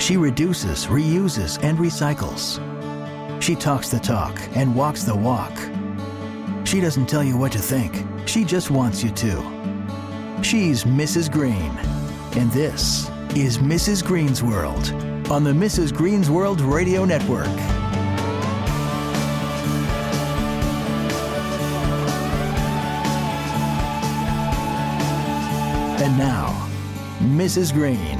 She reduces, reuses, and recycles. She talks the talk and walks the walk. She doesn't tell you what to think. She just wants you to. She's Mrs. Green. And this is Mrs. Green's World on the Mrs. Green's World Radio Network. And now, Mrs. Green.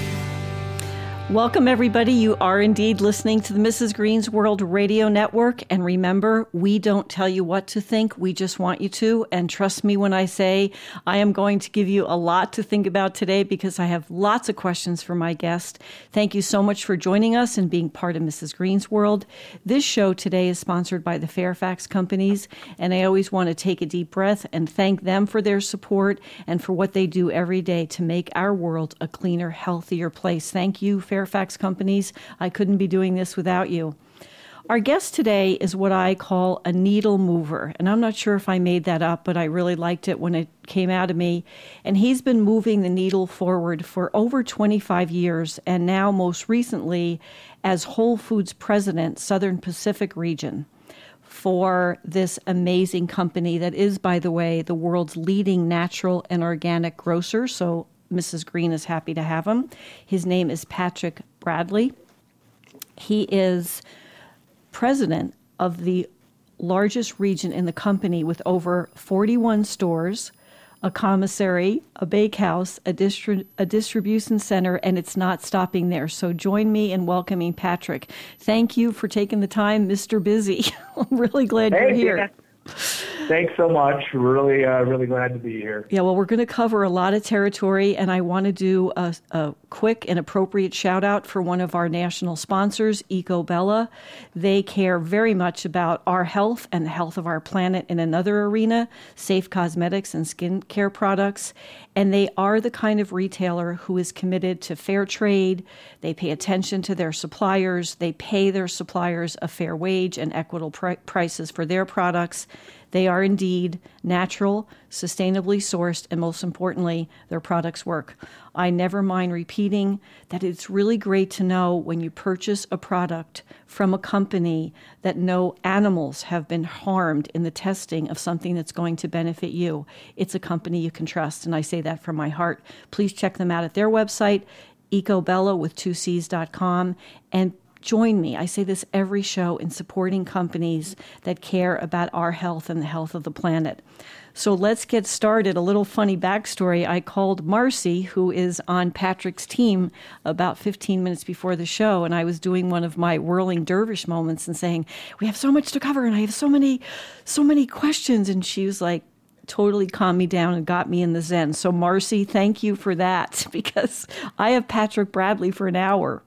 Welcome, everybody. You are indeed listening to the Mrs. Green's World Radio Network. And remember, we don't tell you what to think. We just want you to. And trust me when I say I am going to give you a lot to think about today because I have lots of questions for my guest. Thank you so much for joining us and being part of Mrs. Green's World. This show today is sponsored by the Fairfax Companies. And I always want to take a deep breath and thank them for their support and for what they do every day to make our world a cleaner, healthier place. Thank you, Fairfax Companies. I couldn't be doing this without you. Our guest today is what I call a needle mover. And I'm not sure if I made that up, but I really liked it when it came out of me. And he's been moving the needle forward for over 25 years, and now most recently as Whole Foods President, Southern Pacific Region, for this amazing company that is, by the way, the world's leading natural and organic grocer. So Mrs. Green is happy to have him. His name is Patrick Bradley. He is president of the largest region in the company with over 41 stores, a commissary, a bakehouse, a distribution center, and it's not stopping there. So join me in welcoming Patrick. Thank you for taking the time, Mr. Busy. I'm really glad you're here. Yeah. Thanks so much. Really glad to be here. Yeah, well, we're going to cover a lot of territory, and I want to do a quick and appropriate shout out for one of our national sponsors, EcoBella. They care very much about our health and the health of our planet in another arena, safe cosmetics and skincare products. And they are the kind of retailer who is committed to fair trade. They pay attention to their suppliers. They pay their suppliers a fair wage and equitable prices for their products. They are indeed natural, sustainably sourced, and most importantly, their products work. I never mind repeating that it's really great to know when you purchase a product from a company that no animals have been harmed in the testing of something that's going to benefit you. It's a company you can trust, and I say that from my heart. Please check them out at their website, EcoBella with 2Cs.com, and join me, I say this every show, in supporting companies that care about our health and the health of the planet. So let's get started. A little funny backstory. I called Marcy, who is on Patrick's team, about 15 minutes before the show, and I was doing one of my whirling dervish moments and saying, we have so much to cover, and I have so many questions. And she was like, totally calmed me down and got me in the zen. So Marcy, thank you for that, because I have Patrick Bradley for an hour.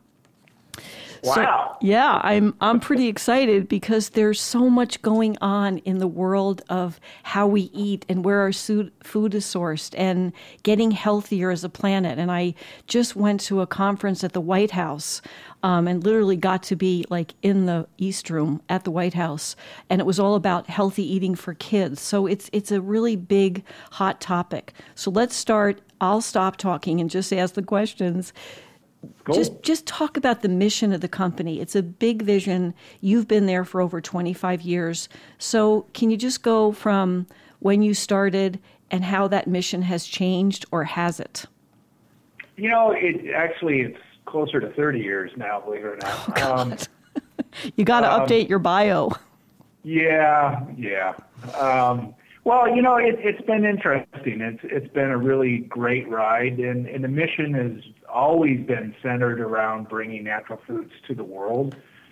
Wow. So, yeah, I'm pretty excited because there's so much going on in the world of how we eat and where our food is sourced and getting healthier as a planet. And I just went to a conference at the White House and literally got to be like in the East Room at the White House. And it was all about healthy eating for kids. So it's a really big, hot topic. So let's start. I'll stop talking and just ask the questions. Cool. Just talk about the mission of the company. It's a big vision. You've been there for over 25 years. So can you just go from when you started and how that mission has changed, or has it? You know, it's closer to 30 years now, believe it or not. Oh, God. You got to update your bio. Yeah. Well, you know, it's been interesting. It's been a really great ride, and the mission has always been centered around bringing natural foods to the world.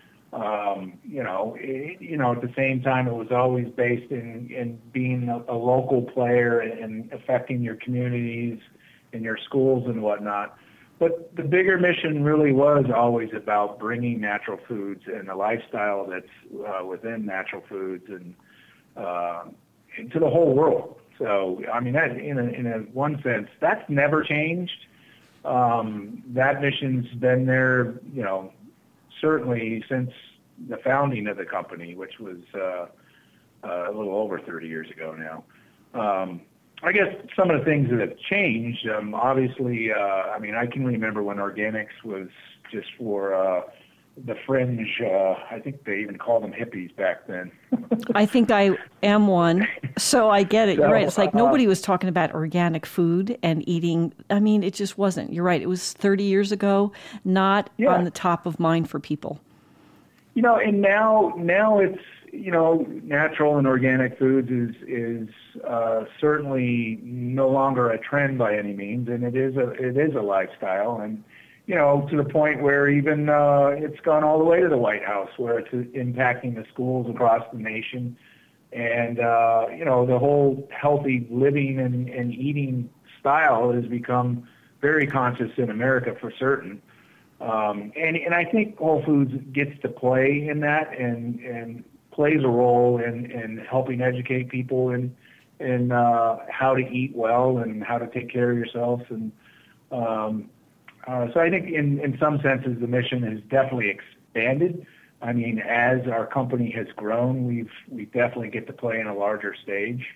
At the same time, it was always based in being a local player and affecting your communities and your schools and whatnot. But the bigger mission really was always about bringing natural foods and the lifestyle that's within natural foods and to the whole world. So, I mean, that in a one sense, that's never changed. That mission's been there, certainly since the founding of the company, which was a little over 30 years ago now. I guess some of the things that have changed, obviously, I can remember when organics was just for the fringe. I think they even called them hippies back then. I think I am one, so I get it. You're right. It's like nobody was talking about organic food and eating. I mean, it just wasn't. You're right. It was 30 years ago, not on the top of mind for people. And now it's, natural and organic foods is certainly no longer a trend by any means, and it is a lifestyle, and to the point where even it's gone all the way to the White House, where it's impacting the schools across the nation, and the whole healthy living and eating style has become very conscious in America for certain. And I think Whole Foods gets to play in that and plays a role in helping educate people in how to eat well and how to take care of yourself. And so I think in some senses the mission has definitely expanded. I mean, as our company has grown, we definitely get to play in a larger stage,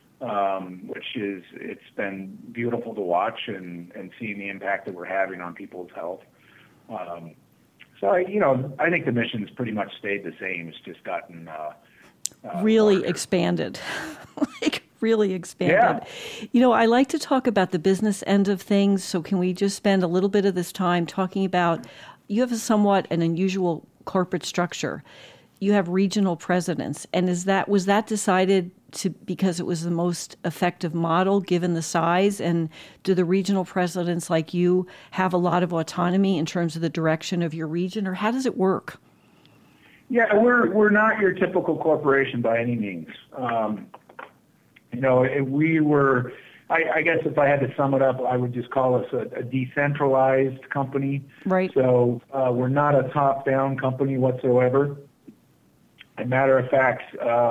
it's been beautiful to watch and seeing the impact that we're having on people's health. So I think the mission's pretty much stayed the same. It's just gotten really larger. Expanded, really expanded. Yeah. I like to talk about the business end of things. So can we just spend a little bit of this time talking about? You have an unusual corporate structure. You have regional presidents, and was that decided because it was the most effective model given the size? And do the regional presidents like you have a lot of autonomy in terms of the direction of your region, or how does it work? Yeah, we're not your typical corporation by any means. We were. I guess if I had to sum it up, I would just call us a decentralized company. Right. So we're not a top-down company whatsoever. As a matter of fact,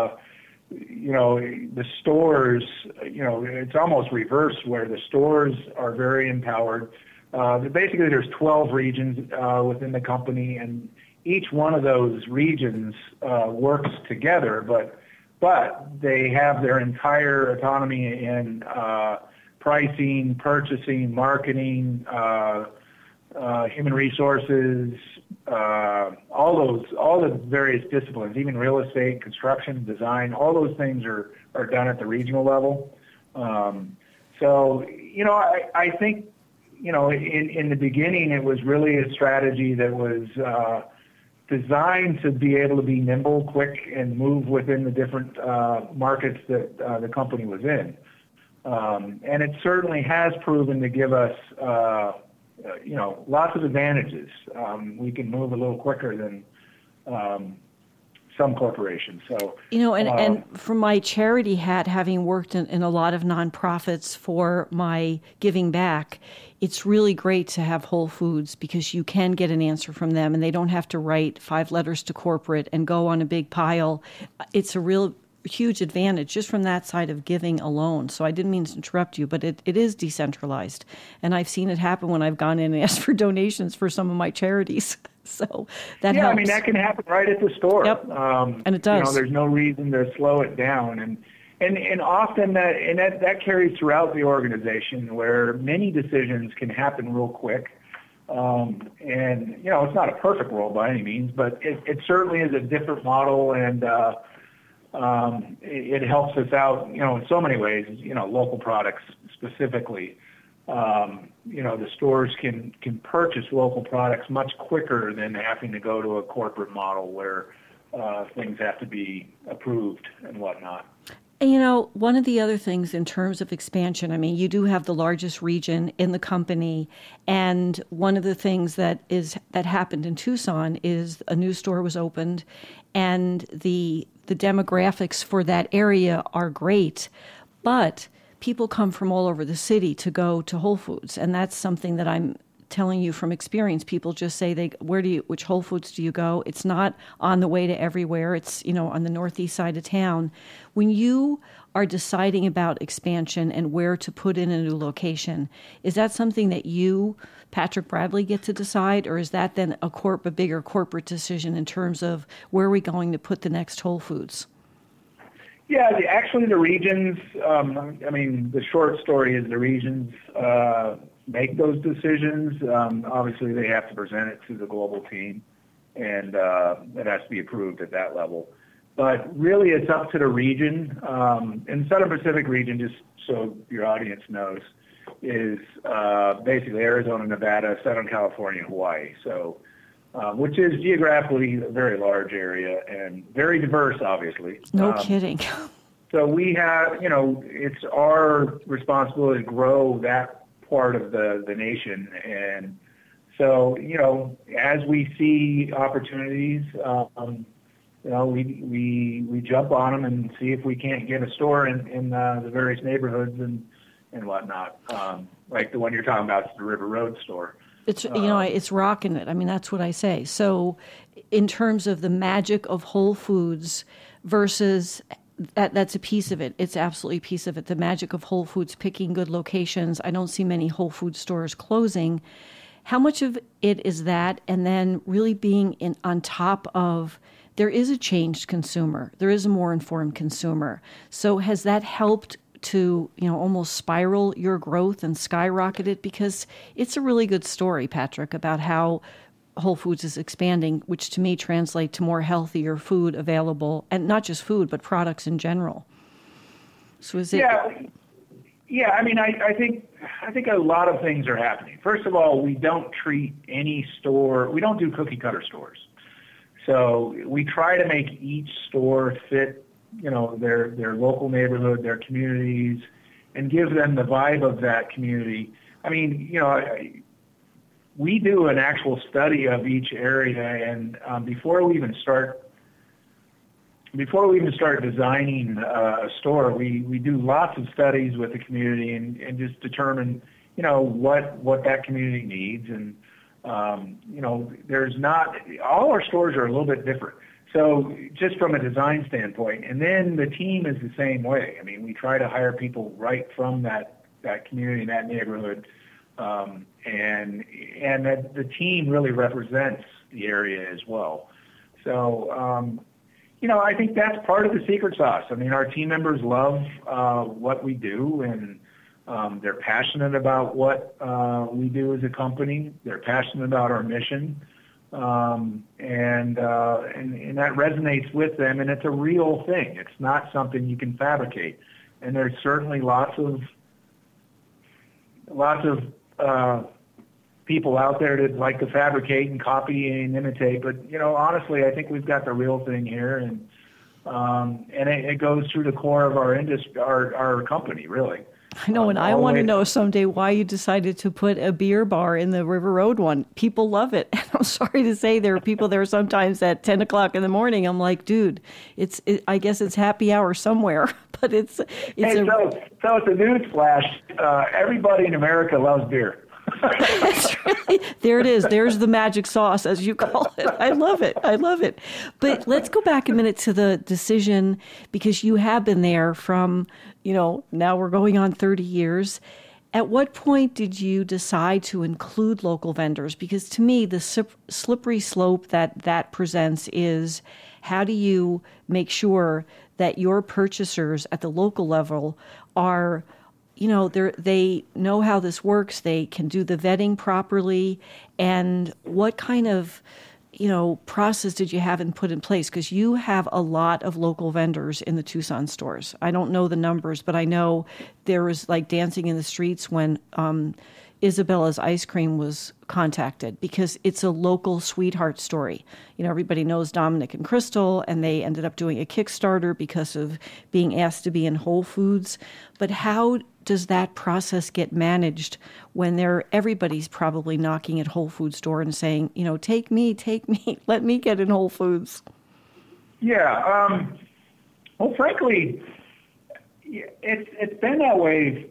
the stores, it's almost reversed where the stores are very empowered. Basically, there's 12 regions within the company, and each one of those regions works together, but they have their entire autonomy in pricing, purchasing, marketing, human resources, all the various disciplines, even real estate, construction, design, all those things are done at the regional level. I think, in the beginning, it was really a strategy that was designed to be able to be nimble, quick, and move within the different markets that the company was in. And it certainly has proven to give us lots of advantages. We can move a little quicker than some corporations. So, and from my charity hat, having worked in a lot of nonprofits for my giving back, it's really great to have Whole Foods because you can get an answer from them and they don't have to write 5 letters to corporate and go on a big pile. It's a real huge advantage just from that side of giving alone. So I didn't mean to interrupt you, but it is decentralized. And I've seen it happen when I've gone in and asked for donations for some of my charities. So that helps. I mean, that can happen right at the store. Yep. And it does. There's no reason to slow it down. And often that carries throughout the organization where many decisions can happen real quick. It's not a perfect world by any means, but it certainly is a different model, and it helps us out, in so many ways, local products specifically. The stores can purchase local products much quicker than having to go to a corporate model where things have to be approved and whatnot. And, one of the other things in terms of expansion, I mean, you do have the largest region in the company, and one of the things that happened in Tucson is a new store was opened, and the demographics for that area are great, but people come from all over the city to go to Whole Foods, and that's something that I'm telling you from experience. People just say, which Whole Foods do you go? It's not on the way to everywhere. It's, on the northeast side of town. When you are deciding about expansion and where to put in a new location, is that something that you, Patrick Bradley, get to decide, or is that then a bigger corporate decision in terms of where are we going to put the next Whole Foods? Yeah, actually the regions, I mean, the short story is the regions make those decisions. Obviously, they have to present it to the global team, and it has to be approved at that level. But really, it's up to the region. In the Southern Pacific region, just so your audience knows, is basically Arizona, Nevada, Southern California, and Hawaii. So, which is geographically a very large area and very diverse, obviously. No kidding. So we have, it's our responsibility to grow that part of the nation. And so, as we see opportunities, we jump on them and see if we can't get a store in the various neighborhoods and whatnot. Like the one you're talking about, it's the River Road store. It's it's rocking it. I mean, that's what I say. So, in terms of the magic of Whole Foods versus that's a piece of it. It's absolutely a piece of it. The magic of Whole Foods picking good locations. I don't see many Whole Foods stores closing. How much of it is that, and then really being on top of? There is a changed consumer. There is a more informed consumer. So has that helped to, almost spiral your growth and skyrocket it? Because it's a really good story, Patrick, about how Whole Foods is expanding, which to me translates to more healthier food available, and not just food, but products in general. So is it? Yeah. I mean, I think a lot of things are happening. First of all, we don't treat any store. We don't do cookie cutter stores. So we try to make each store fit, their local neighborhood, their communities, and give them the vibe of that community. I mean, we do an actual study of each area, and before we even start designing a store, we do lots of studies with the community and just determine, what that community needs. And there's not, all our stores are a little bit different. So just from a design standpoint, and then the team is the same way. I mean, we try to hire people right from that community, that neighborhood, and that the team really represents the area as well. So, I think that's part of the secret sauce. I mean, our team members love what we do, and they're passionate about what we do as a company. They're passionate about our mission, and that resonates with them. And it's a real thing. It's not something you can fabricate. And there's certainly lots of people out there that like to fabricate and copy and imitate. But honestly, I think we've got the real thing here, and it goes through the core of our industry, our company, really. I know, and I want to know someday why you decided to put a beer bar in the River Road one. People love it. And I'm sorry to say there are people there sometimes at 10 o'clock in the morning. I'm like, dude, I guess it's happy hour somewhere. But it's so it's a news flash. Everybody in America loves beer. There it is. There's the magic sauce, as you call it. I love it. But let's go back a minute to the decision, because you have been there from, now we're going on 30 years. At what point did you decide to include local vendors? Because to me, the slippery slope that presents is, how do you make sure that your purchasers at the local level are, they know how this works, they can do the vetting properly, and what kind of, process did you have and put in place? Because you have a lot of local vendors in the Tucson stores. I don't know the numbers, but I know there was like dancing in the streets when Isabella's Ice Cream was contacted, because it's a local sweetheart story. Everybody knows Dominic and Crystal, and they ended up doing a Kickstarter because of being asked to be in Whole Foods. But how does that process get managed when everybody's probably knocking at Whole Foods door and saying, take me, let me get in Whole Foods? Yeah. Well, frankly, it's been that way.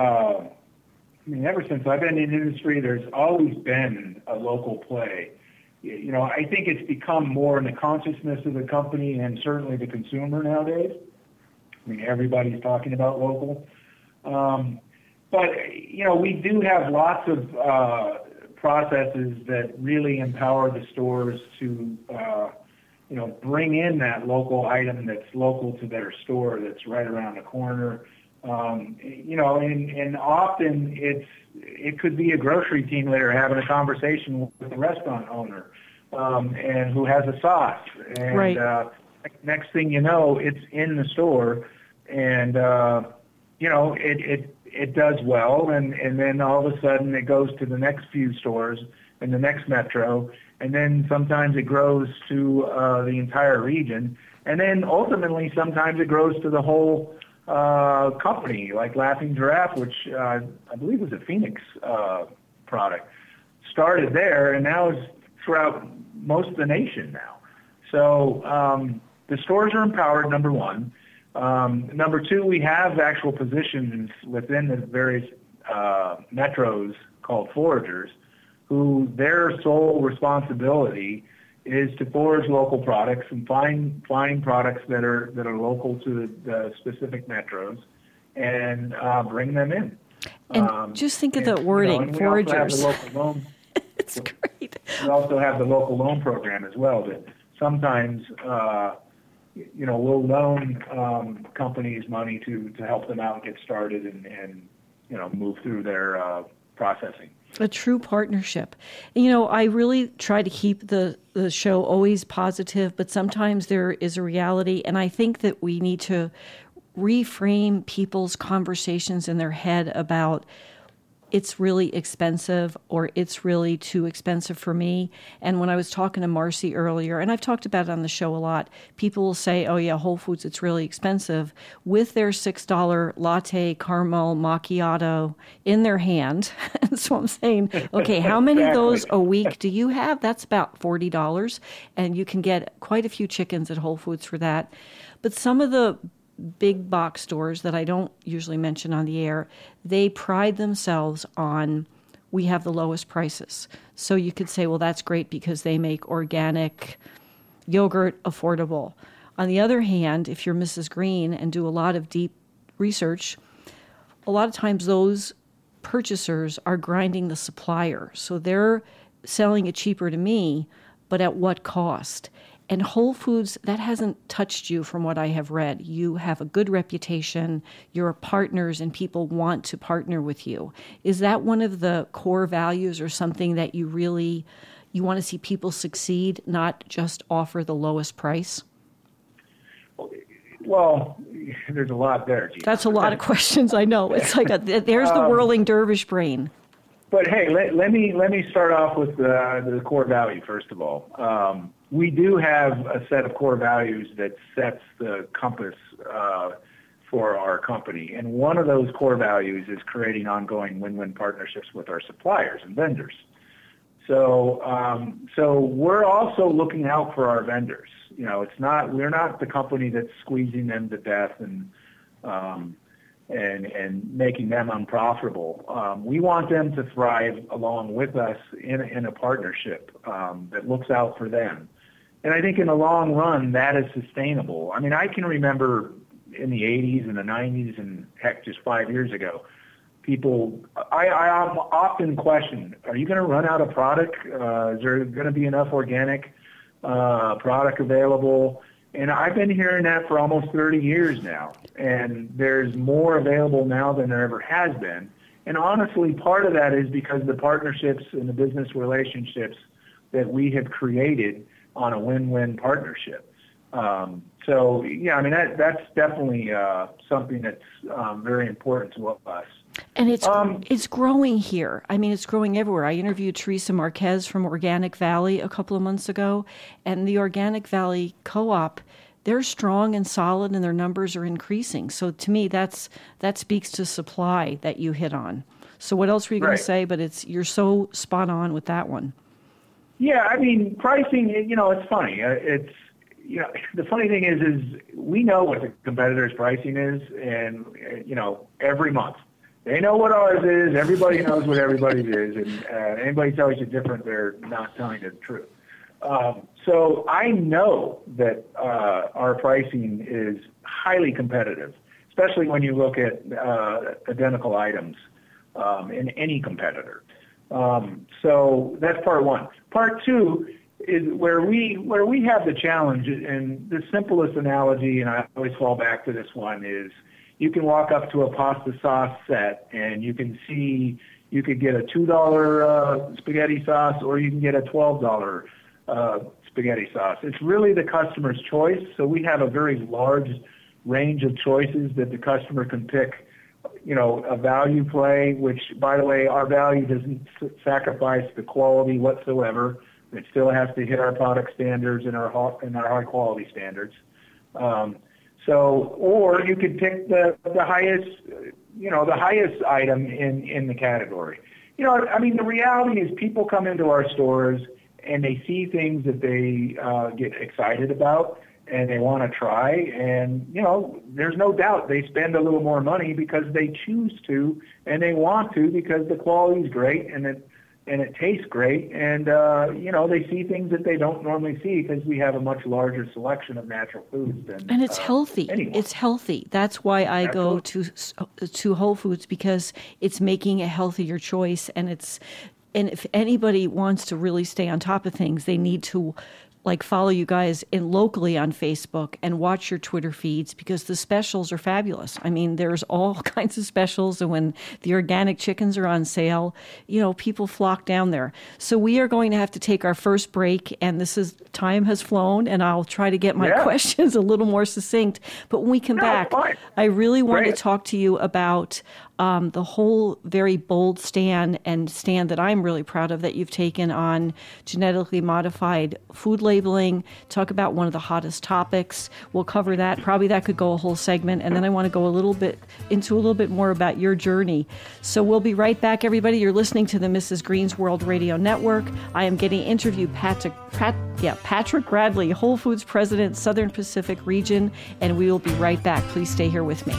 Ever since I've been in the industry, there's always been a local play. I think it's become more in the consciousness of the company and certainly the consumer nowadays. Everybody's talking about local. But we do have lots of processes that really empower the stores to bring in that local item that's local to their store, that's right around the corner. And often it could be a grocery team later having a conversation with the restaurant owner, and who has a sauce. And right. Next thing you know, it's in the store, and it does well, and then all of a sudden it goes to the next few stores in the next metro, and then sometimes it grows to the entire region, and then ultimately sometimes it grows to the whole company, like Laughing Giraffe, which I believe was a Phoenix product, started there, and now is throughout most of the nation now. So the stores are empowered, number one. Number two, we have actual positions within the various metros called foragers, who their sole responsibility is to forage local products and find products that are local to the specific metros, and bring them in. And just think of the wording, foragers. It's great. We also have the local loan program as well, that sometimes we'll loan companies money to help them out and get started and move through their processing. A true partnership. I really try to keep the show always positive, but sometimes there is a reality, and I think that we need to reframe people's conversations in their head about it's really expensive or it's really too expensive for me. And when I was talking to Marcy earlier, and I've talked about it on the show a lot, people will say, oh yeah, Whole Foods, it's really expensive, with their $6 latte caramel macchiato in their hand. And so I'm saying, okay, how many of those a week do you have? That's about $40. And you can get quite a few chickens at Whole Foods for that. But some of the big box stores that I don't usually mention on the air, they pride themselves on, we have the lowest prices. So you could say, well, that's great because they make organic yogurt affordable. On the other hand, if you're Mrs. Green and do a lot of deep research, a lot of times those purchasers are grinding the supplier. So they're selling it cheaper to me, but at what cost? And Whole Foods, that hasn't touched you from what I have read. You have a good reputation, you're partners, and people want to partner with you. Is that one of the core values or something that you want to see people succeed, not just offer the lowest price? Well, there's a lot there, Gina. That's a lot of questions, I know. It's like there's the whirling dervish brain. But hey, let me start off with the core value, first of all. We do have a set of core values that sets the compass for our company. And one of those core values is creating ongoing win-win partnerships with our suppliers and vendors. So we're also looking out for our vendors. We're not the company that's squeezing them to death and making them unprofitable. We want them to thrive along with us in a partnership that looks out for them. And I think in the long run, that is sustainable. I mean, I can remember in the 80s and the 90s and heck, just 5 years ago, I often question, are you going to run out of product? Is there going to be enough organic product available? And I've been hearing that for almost 30 years now. And there's more available now than there ever has been. And honestly, part of that is because the partnerships and the business relationships that we have created on a win-win partnership. So, yeah, I mean, that's definitely something that's very important to us. And it's growing here. I mean, it's growing everywhere. I interviewed Teresa Marquez from Organic Valley a couple of months ago, and the Organic Valley Co-op, they're strong and solid, and their numbers are increasing. So to me, that speaks to supply that you hit on. So what else were you going to say? But you're so spot on with that one. Yeah, I mean, pricing, it's funny. The funny thing is we know what the competitor's pricing is, and, every month. They know what ours is. Everybody knows what everybody's is. And anybody tells you different, they're not telling you the truth. So I know that our pricing is highly competitive, especially when you look at identical items in any competitor. So that's part one. Part two is where we have the challenge, and the simplest analogy, and I always fall back to this one, is you can walk up to a pasta sauce set and you can see you could get a $2 spaghetti sauce or you can get a $12 spaghetti sauce. It's really the customer's choice. So we have a very large range of choices that the customer can pick, a value play, which, by the way, our value doesn't sacrifice the quality whatsoever. It still has to hit our product standards and our high quality standards. Or you could pick the highest, the highest item in the category. The reality is people come into our stores and they see things that they get excited about and they want to try. And, there's no doubt they spend a little more money because they choose to and they want to because the quality is great and it tastes great. And, they see things that they don't normally see because we have a much larger selection of natural foods than And it's healthy. anyone. It's healthy. That's why I go to Whole Foods, because it's making a healthier choice. And if anybody wants to really stay on top of things, they need to follow you guys locally on Facebook and watch your Twitter feeds, because the specials are fabulous. There's all kinds of specials, and when the organic chickens are on sale, people flock down there. So we are going to have to take our first break, and time has flown, and I'll try to get my questions a little more succinct. But when we come back, I really want to talk to you about the whole very bold stand that I'm really proud of that you've taken on genetically modified food labeling. Talk about one of the hottest topics. We'll cover that. Probably that could go a whole segment. And then I want to go a little bit more about your journey. So we'll be right back, everybody. You're listening to the Mrs. Green's World Radio Network. I am getting interviewed Patrick Bradley, Whole Foods President, Southern Pacific Region, and we will be right back. Please stay here with me.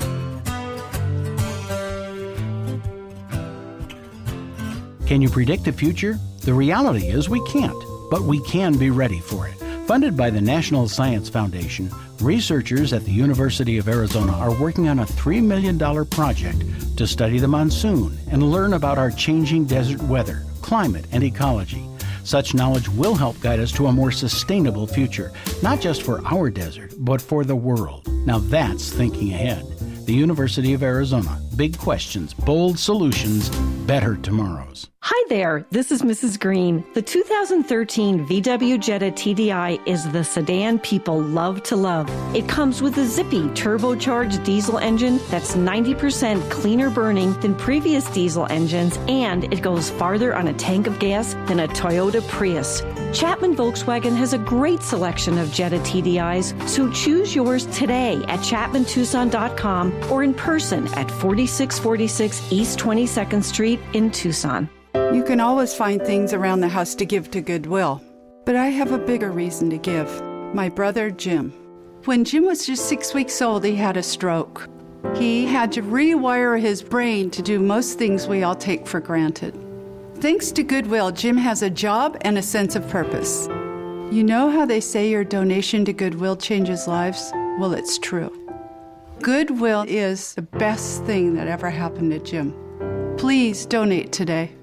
Can you predict the future? The reality is we can't, but we can be ready for it. Funded by the National Science Foundation, researchers at the University of Arizona are working on a $3 million project to study the monsoon and learn about our changing desert weather, climate, and ecology. Such knowledge will help guide us to a more sustainable future, not just for our desert, but for the world. Now that's thinking ahead. The University of Arizona. Big questions, bold solutions, better tomorrows. Hi there, this is Mrs. Green. The 2013 VW Jetta TDI is the sedan people love to love. It comes with a zippy turbocharged diesel engine that's 90% cleaner burning than previous diesel engines, and it goes farther on a tank of gas than a Toyota Prius. Chapman Volkswagen has a great selection of Jetta TDIs, so choose yours today at ChapmanTucson.com or in person at 4646 East 22nd Street in Tucson. You can always find things around the house to give to Goodwill. But I have a bigger reason to give. My brother, Jim. When Jim was just 6 weeks old, he had a stroke. He had to rewire his brain to do most things we all take for granted. Thanks to Goodwill, Jim has a job and a sense of purpose. You know how they say your donation to Goodwill changes lives? Well, it's true. Goodwill is the best thing that ever happened to Jim. Please donate today.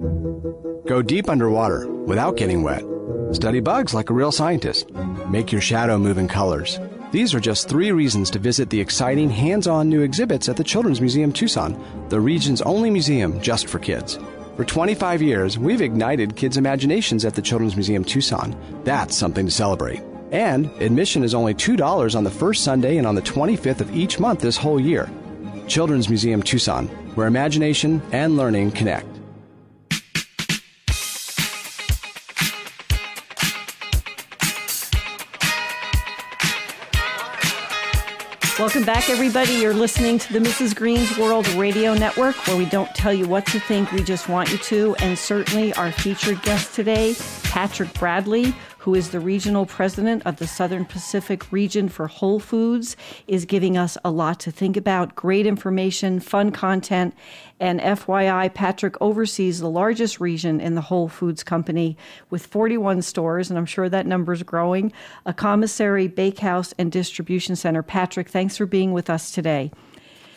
Go deep underwater without getting wet. Study bugs like a real scientist. Make your shadow move in colors. These are just 3 reasons to visit the exciting hands-on new exhibits at the Children's Museum Tucson, the region's only museum just for kids. For 25 years, we've ignited kids' imaginations at the Children's Museum Tucson. That's something to celebrate. And admission is only $2 on the first Sunday and on the 25th of each month this whole year. Children's Museum Tucson, where imagination and learning connect. Welcome back, everybody. You're listening to the Mrs. Green's World Radio Network, where we don't tell you what to think, we just want you to. And certainly our featured guest today, Patrick Bradley, who is the regional president of the Southern Pacific region for Whole Foods, is giving us a lot to think about. Great information, fun content. And FYI, Patrick oversees the largest region in the Whole Foods company with 41 stores, and I'm sure that number is growing, a commissary, bakehouse, and distribution center. Patrick, thanks for being with us today.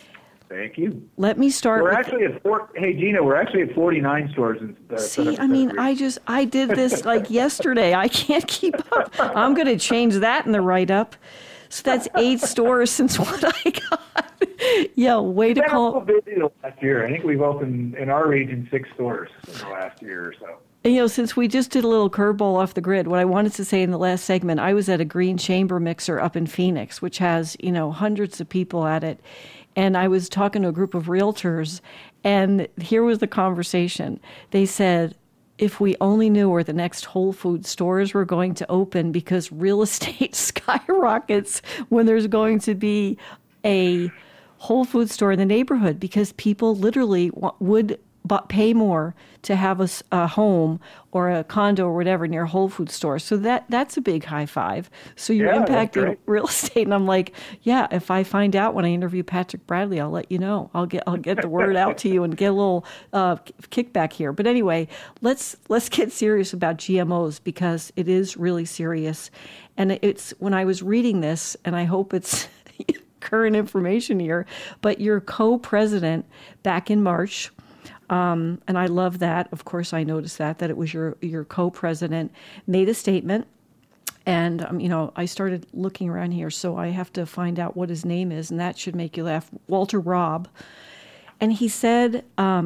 Thank you. Let me start. We're actually at Hey, Gina, we're actually at 49 stores. See, I mean, I did this like yesterday. I can't keep up. I'm going to change that in the write-up. So that's 8 stores since what I got. Yeah, way to call. We've been a little busy the last year. I think we've opened in our region 6 stores in the last year or so. And, since we just did a little curveball off the grid, what I wanted to say in the last segment, I was at a green chamber mixer up in Phoenix, which has, hundreds of people at it. And I was talking to a group of realtors, and here was the conversation. They said, if we only knew where the next Whole Foods stores were going to open, because real estate skyrockets when there's going to be a Whole Foods store in the neighborhood, because people literally would pay more to have a home or a condo or whatever near a Whole Foods store. So that's a big high five. So you're impacting real estate. And I'm like, yeah, if I find out when I interview Patrick Bradley, I'll let you know. I'll get the word out to you and get a little kickback here. But anyway, let's get serious about GMOs, because it is really serious. And it's when I was reading this, and I hope it's current information here, but your co-president back in March, and I love that. Of course, I noticed that it was your co-president made a statement. And, I started looking around here, so I have to find out what his name is, and that should make you laugh. Walter Robb. And he said,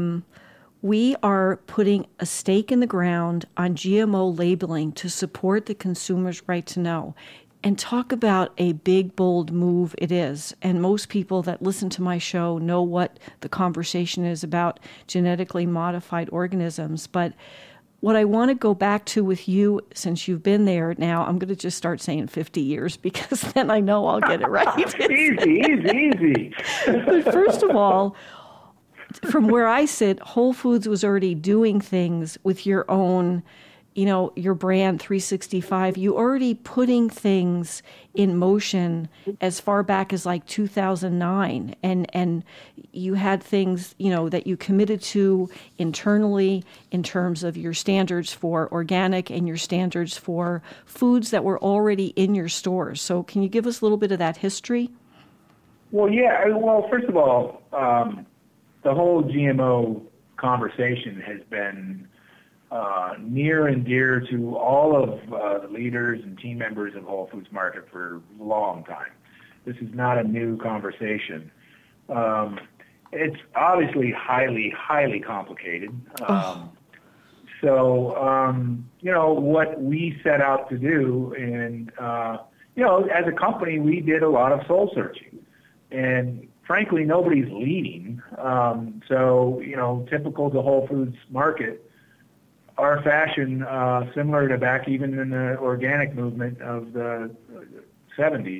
we are putting a stake in the ground on GMO labeling to support the consumer's right to know. And talk about a big, bold move it is. And most people that listen to my show know what the conversation is about genetically modified organisms. But what I want to go back to with you, since you've been there now, I'm going to just start saying 50 years, because then I know I'll get it right. Easy. But first of all, from where I sit, Whole Foods was already doing things with your own, your brand 365, you already putting things in motion as far back as like 2009. And you had things, that you committed to internally in terms of your standards for organic and your standards for foods that were already in your stores. So can you give us a little bit of that history? Well, yeah. Well, first of all, the whole GMO conversation has been near and dear to all of the leaders and team members of Whole Foods Market for a long time. This is not a new conversation. It's obviously highly, highly complicated. So, what we set out to do, and, as a company, we did a lot of soul searching. And frankly, nobody's leading. Typical to Whole Foods Market, our fashion, similar to back even in the organic movement of the 70s,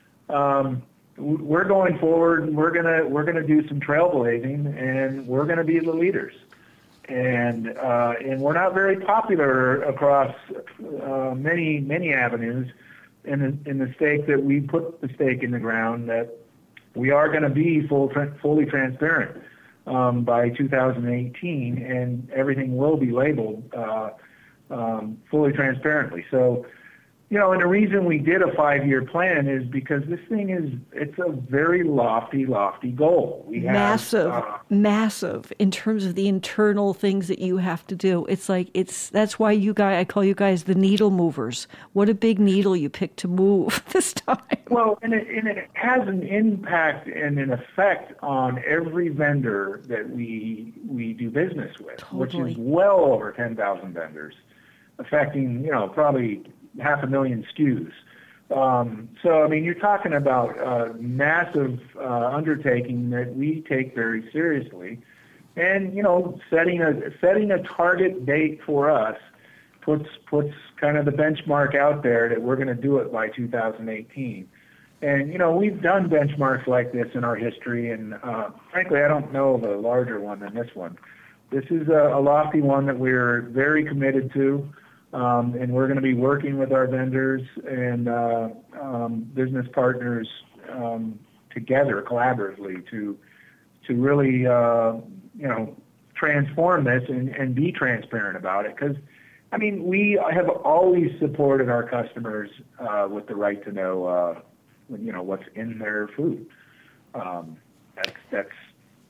we're going forward, and we're gonna do some trailblazing, and we're gonna be the leaders. And we're not very popular across many avenues. In the stake that we put the stake in the ground, that we are going to be fully transparent by 2018, and everything will be labeled fully transparently. So, and the reason we did a 5-year plan is because this thing it's a very lofty goal. We have massive in terms of the internal things that you have to do. That's why I call you guys the needle movers. What a big needle you picked to move this time. Well, and it has an impact and an effect on every vendor that we do business with, Totally. Which is well over 10,000 vendors, affecting, probably 500,000 SKUs. You're talking about a massive undertaking that we take very seriously. And, setting a target date for us puts kind of the benchmark out there that we're going to do it by 2018. And, we've done benchmarks like this in our history, and frankly, I don't know of a larger one than this one. This is a lofty one that we're very committed to. And we're going to be working with our vendors and business partners together collaboratively to really transform this and be transparent about it. Because we have always supported our customers with the right to know what's in their food. That's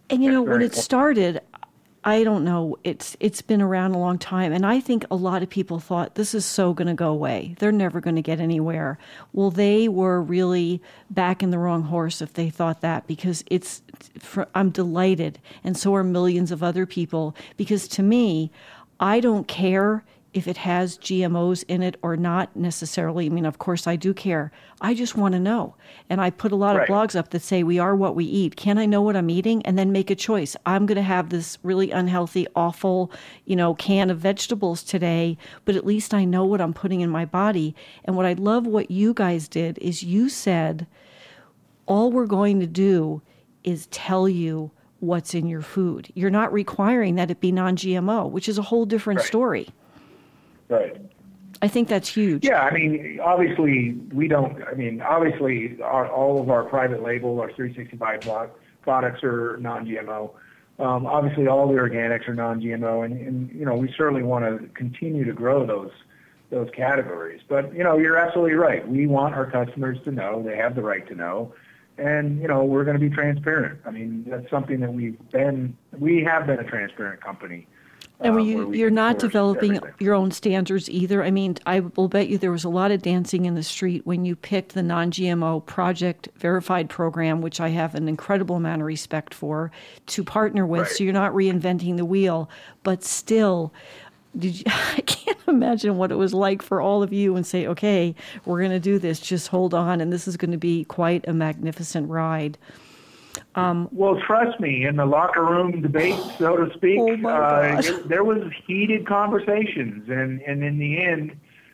And when it started, I don't know, it's been around a long time. And I think a lot of people thought this is so going to go away. They're never going to get anywhere. Well, they were really backing the wrong horse if they thought that, because I'm delighted. And so are millions of other people, because to me, I don't care if it has GMOs in it or not necessarily. I mean, of course I do care. I just want to know. And I put a lot of blogs up that say we are what we eat. Can I know what I'm eating? And then make a choice. I'm going to have this really unhealthy, awful, can of vegetables today, but at least I know what I'm putting in my body. And what I love what you guys did is you said, all we're going to do is tell you what's in your food. You're not requiring that it be non-GMO, which is a whole different story. Right. I think that's huge. Yeah, I mean, obviously, all of our private label, our 365 products are non-GMO. Obviously, all the organics are non-GMO, and we certainly want to continue to grow those categories. But, you're absolutely right. We want our customers to know. They have the right to know. And, we're going to be transparent. I mean, that's something that we have been a transparent company. And you're not developing your own standards either. I mean, I will bet you there was a lot of dancing in the street when you picked the non-GMO Project Verified program, which I have an incredible amount of respect for, to partner with. Right. So you're not reinventing the wheel, but still, I can't imagine what it was like for all of you and say, okay, we're going to do this. Just hold on. And this is going to be quite a magnificent ride. Well, trust me, in the locker room debate, so to speak, there was heated conversations, and in the end,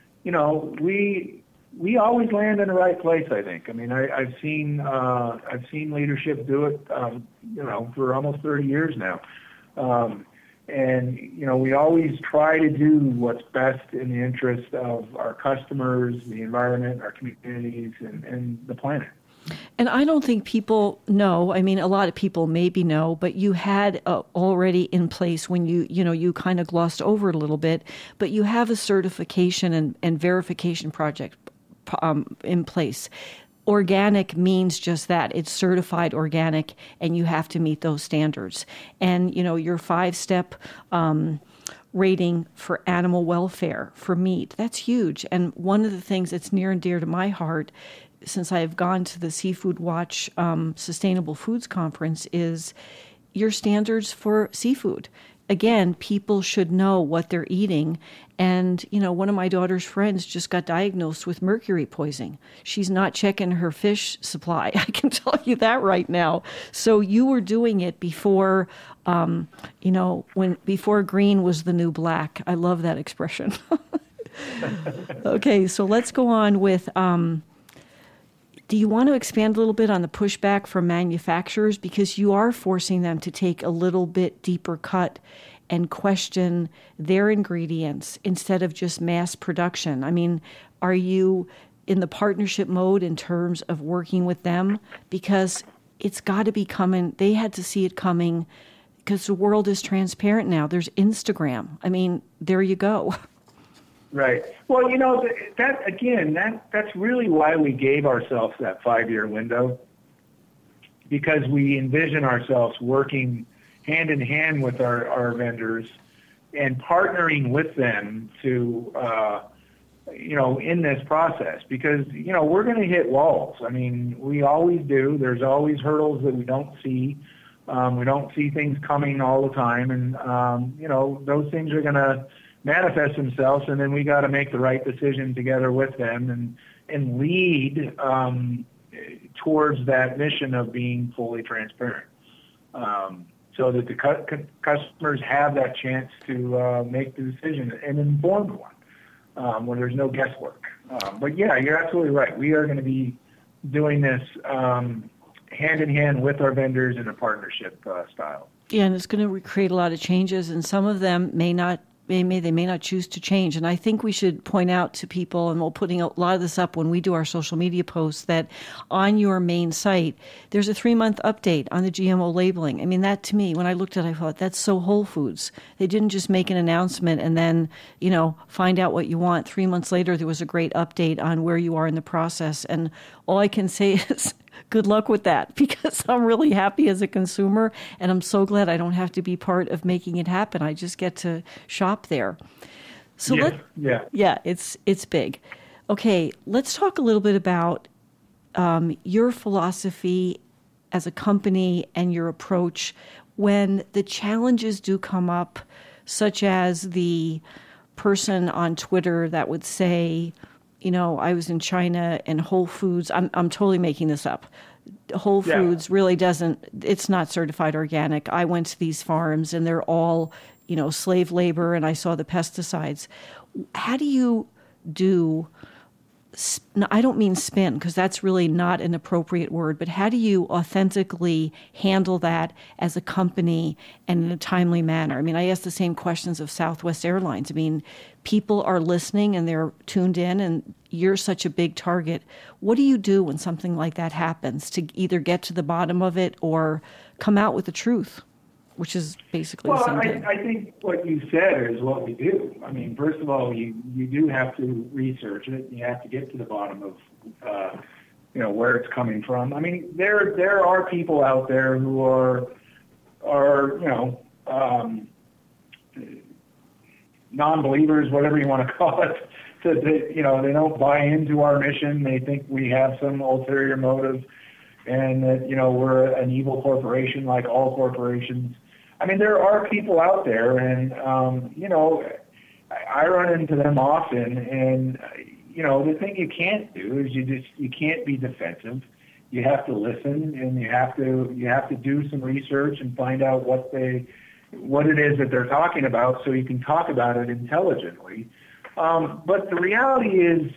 we always land in the right place. I think. I mean, I've seen leadership do it, for almost 30 years now, and we always try to do what's best in the interest of our customers, the environment, our communities, and the planet. And I don't think people know. I mean, a lot of people maybe know, but you had already in place when you kind of glossed over it a little bit, but you have a certification and verification project in place. Organic means just that. It's certified organic, and you have to meet those standards. And, your 5-step rating for animal welfare, for meat, that's huge. And one of the things that's near and dear to my heart, since I've gone to the Seafood Watch Sustainable Foods Conference, is your standards for seafood. Again, people should know what they're eating. And, one of my daughter's friends just got diagnosed with mercury poisoning. She's not checking her fish supply. I can tell you that right now. So you were doing it before, before green was the new black. I love that expression. Okay, so let's go on with... do you want to expand a little bit on the pushback from manufacturers? Because you are forcing them to take a little bit deeper cut and question their ingredients instead of just mass production. I mean, are you in the partnership mode in terms of working with them? Because it's got to be coming. They had to see it coming because the world is transparent now. There's Instagram. I mean, there you go. Right. Well, that's really why we gave ourselves that 5-year window, because we envision ourselves working hand in hand with our vendors and partnering with them to, in this process, because, we're going to hit walls. I mean, we always do. There's always hurdles that we don't see. We don't see things coming all the time. And, those things are going to manifest themselves, and then we got to make the right decision together with them and lead towards that mission of being fully transparent, so that the customers have that chance to make the decision, an informed one, where there's no guesswork. But yeah, you're absolutely right. We are going to be doing this hand in hand with our vendors in a partnership style. Yeah, and it's going to create a lot of changes, and some of them may not choose to change. And I think we should point out to people, and we're putting a lot of this up when we do our social media posts, that on your main site, there's a 3-month update on the GMO labeling. I mean, that to me, when I looked at it, I thought, that's so Whole Foods. They didn't just make an announcement and then, find out what you want. 3 months later, there was a great update on where you are in the process. And all I can say is Good luck with that, because I'm really happy as a consumer, and I'm so glad I don't have to be part of making it happen. I just get to shop there. So it's big. Okay, let's talk a little bit about your philosophy as a company and your approach when the challenges do come up, such as the person on Twitter that would say, I was in China and Whole Foods, I'm totally making this up. Whole Foods really it's not certified organic. I went to these farms and they're all, slave labor, and I saw the pesticides. How do you I don't mean spin, because that's really not an appropriate word, but how do you authentically handle that as a company and in a timely manner? I mean, I ask the same questions of Southwest Airlines. I mean, people are listening and they're tuned in, and you're such a big target. What do you do when something like that happens to either get to the bottom of it or come out with the truth, which is basically the same thing? I think what you said is what we do. I mean, first of all, you do have to research it. You have to get to the bottom of, where it's coming from. I mean, there are people out there who are non-believers, whatever you want to call it. They don't buy into our mission. They think we have some ulterior motive, and that we're an evil corporation like all corporations. I mean, there are people out there, and I run into them often, and the thing you can't do is you can't be defensive. You have to listen, and you have to do some research and find out what it is that they're talking about, so you can talk about it intelligently. But the reality is,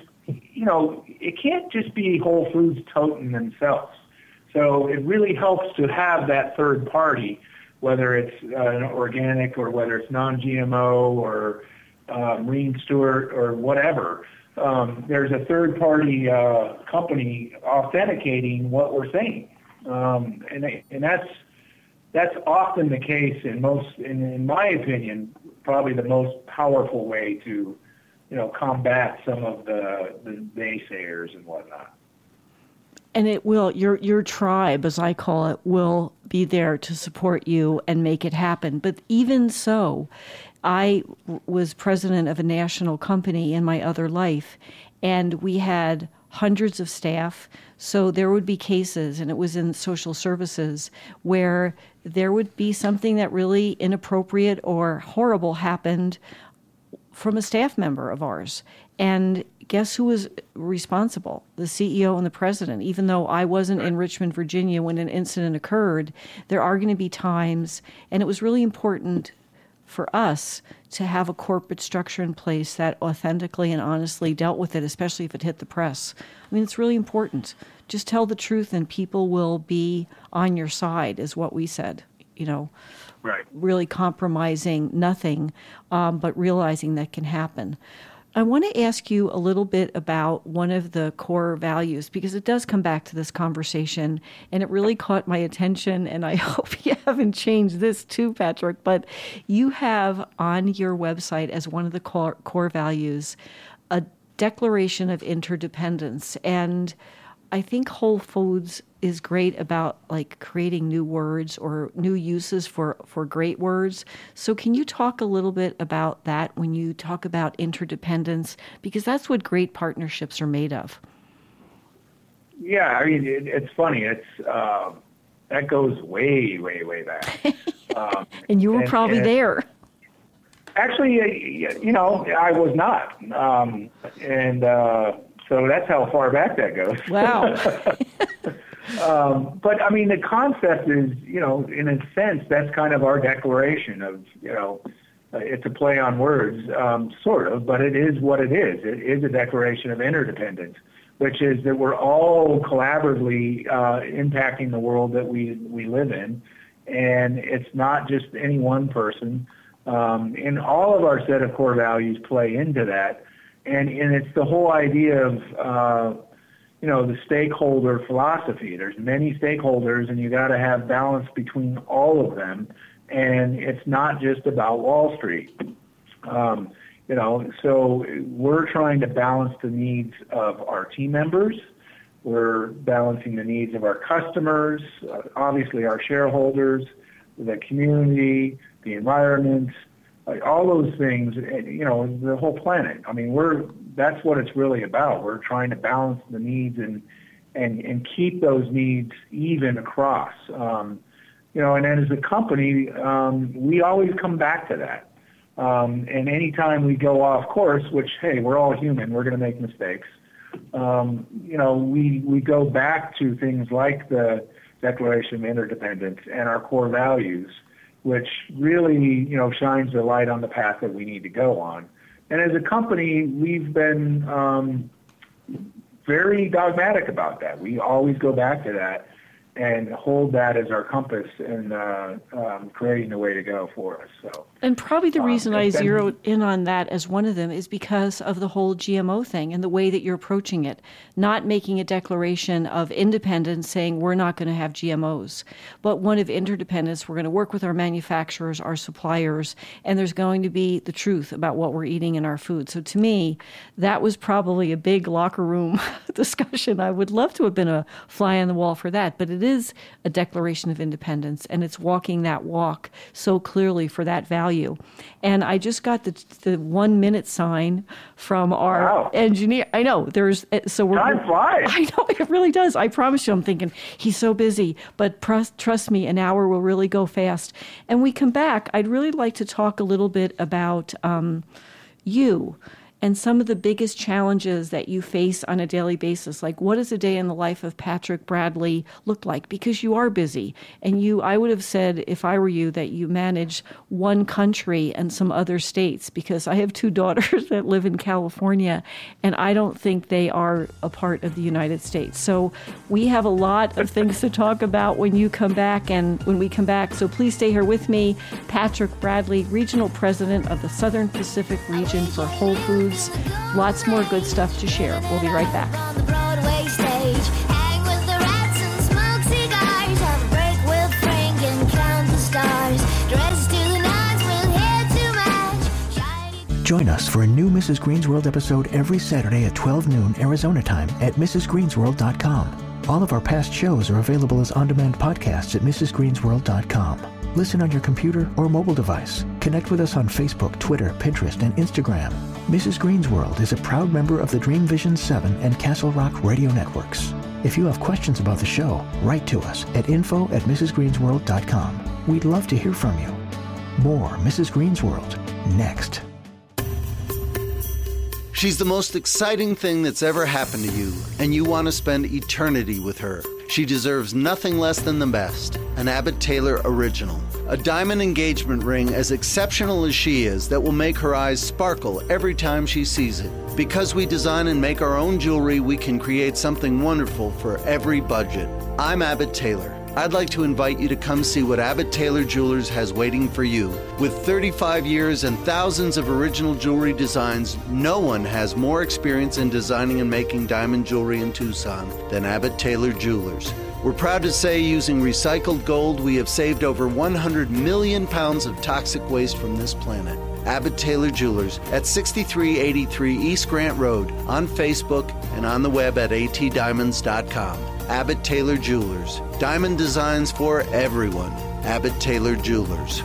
it can't just be Whole Foods toting themselves. So it really helps to have that third party, whether it's organic or whether it's non-GMO or Marine Stewart or whatever. There's a third party company authenticating what we're saying, and that's often the case in my opinion, probably the most powerful way to combat some of the naysayers and whatnot. And it will, your tribe, as I call it, will be there to support you and make it happen. But even so, I was president of a national company in my other life, and we had hundreds of staff. So there would be cases, and it was in social services, where there would be something that really inappropriate or horrible happened from a staff member of ours. And guess who was responsible? The CEO and the president. Even though I wasn't in Richmond, Virginia when an incident occurred, there are going to be times, and it was really important for us to have a corporate structure in place that authentically and honestly dealt with it, especially if it hit the press. I mean, it's really important. Just tell the truth and people will be on your side, is what we said, Right. Really compromising nothing, but realizing that can happen. I want to ask you a little bit about one of the core values, because it does come back to this conversation, and it really caught my attention, and I hope you haven't changed this too, Patrick, but you have on your website as one of the core values a declaration of interdependence. And I think Whole Foods is great about creating new words or new uses for great words. So can you talk a little bit about that when you talk about interdependence? Because that's what great partnerships are made of. Yeah, I mean, it's funny. It's that goes way, way, way back. And you were probably there. Actually, I was not. So that's how far back that goes. Wow. But I mean, the concept is, in a sense, that's kind of our declaration of, it's a play on words, sort of, but it is what it is. It is a declaration of interdependence, which is that we're all collaboratively impacting the world that we live in. And it's not just any one person. And all of our set of core values play into that. And it's the whole idea of, the stakeholder philosophy. There's many stakeholders, and you got to have balance between all of them. And it's not just about Wall Street. So we're trying to balance the needs of our team members, We're balancing the needs of our customers, obviously our shareholders, the community, the environment, like all those things, you know, the whole planet. I mean, that's what it's really about. We're trying to balance the needs and keep those needs even across. You know, and then as a company, we always come back to that. And anytime we go off course, which, hey, we're all human, we're going to make mistakes. You know, we go back to things like the Declaration of Interdependence and our core values, which really, you know, shines the light on the path that we need to go on. And as a company, we've been very dogmatic about that. We always go back to that and hold that as our compass in creating the way to go for us. So, and probably the reason I zeroed in on that as one of them is because of the whole GMO thing and the way that you're approaching it, not making a declaration of independence saying we're not going to have GMOs, but one of interdependence. We're going to work with our manufacturers, our suppliers, and there's going to be the truth about what we're eating in our food. So to me, that was probably a big locker room discussion. I would love to have been a fly on the wall for that, but it is a Declaration of Independence, and it's walking that walk so clearly for that value. And I just got the 1 minute sign from our engineer. I know there's time flies. I know it really does. I promise you. I'm thinking he's so busy, but trust me, an hour will really go fast. And we come back. I'd really like to talk a little bit about you and some of the biggest challenges that you face on a daily basis. Like, what does a day in the life of Patrick Bradley look like? Because you are busy. And I would have said, if I were you, that you manage one country and some other states, because I have 2 daughters that live in California, and I don't think they are a part of the United States. So we have a lot of things to talk about when you come back and when we come back. So please stay here with me. Patrick Bradley, Regional President of the Southern Pacific Region for Whole Foods. Lots more good stuff to share. We'll be right back. On the Broadway stage, hang with the rats and smoke cigars, have a break with Frank and count the stars, dress to the nines with hair to match. Join us for a new Mrs. Green's World episode every Saturday at 12 noon Arizona time at mrsgreensworld.com. All of our past shows are available as on-demand podcasts at mrsgreensworld.com. Listen on your computer or mobile device. Connect with us on Facebook, Twitter, Pinterest, and Instagram. Mrs. Green's World is a proud member of the Dream Vision 7 and Castle Rock radio networks. If you have questions about the show, write to us at info@mrsgreensworld.com. We'd love to hear from you. More Mrs. Green's World, next. She's the most exciting thing that's ever happened to you, and you want to spend eternity with her. She deserves nothing less than the best, an Abbott Taylor original. A diamond engagement ring as exceptional as she is that will make her eyes sparkle every time she sees it. Because we design and make our own jewelry, we can create something wonderful for every budget. I'm Abbott Taylor. I'd like to invite you to come see what Abbott Taylor Jewelers has waiting for you. With 35 years and thousands of original jewelry designs, no one has more experience in designing and making diamond jewelry in Tucson than Abbott Taylor Jewelers. We're proud to say, using recycled gold, we have saved over 100 million pounds of toxic waste from this planet. Abbott Taylor Jewelers at 6383 East Grant Road, on Facebook and on the web at atdiamonds.com. Abbott Taylor Jewelers. Diamond designs for everyone. Abbott Taylor Jewelers.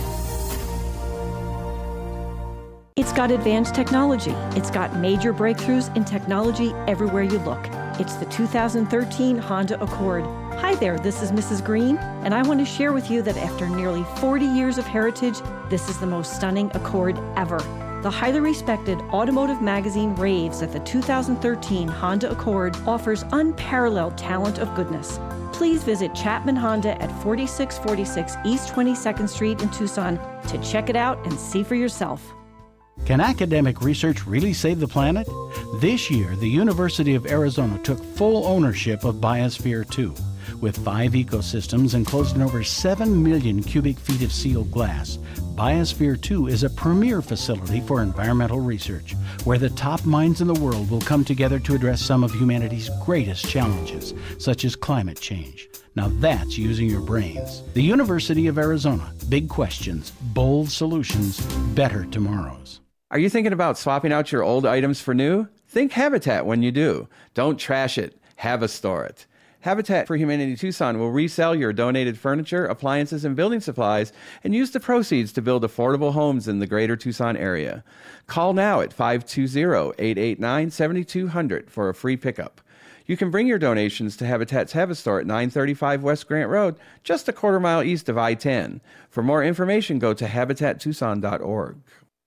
It's got advanced technology. It's got major breakthroughs in technology everywhere you look. It's the 2013 Honda Accord. Hi there, this is Mrs. Green, and I want to share with you that after nearly 40 years of heritage, this is the most stunning Accord ever. The highly respected automotive magazine raves that the 2013 Honda Accord offers unparalleled talent of goodness. Please visit Chapman Honda at 4646 East 22nd Street in Tucson to check it out and see for yourself. Can academic research really save the planet? This year, the University of Arizona took full ownership of Biosphere 2. With 5 ecosystems enclosed in over 7 million cubic feet of sealed glass, Biosphere 2 is a premier facility for environmental research, where the top minds in the world will come together to address some of humanity's greatest challenges, such as climate change. Now that's using your brains. The University of Arizona. Big questions, bold solutions, better tomorrows. Are you thinking about swapping out your old items for new? Think Habitat when you do. Don't trash it. Havastore it. Habitat for Humanity Tucson will resell your donated furniture, appliances, and building supplies and use the proceeds to build affordable homes in the greater Tucson area. Call now at 520-889-7200 for a free pickup. You can bring your donations to Habitat's Havastore at 935 West Grant Road, just a quarter mile east of I-10. For more information, go to habitattucson.org.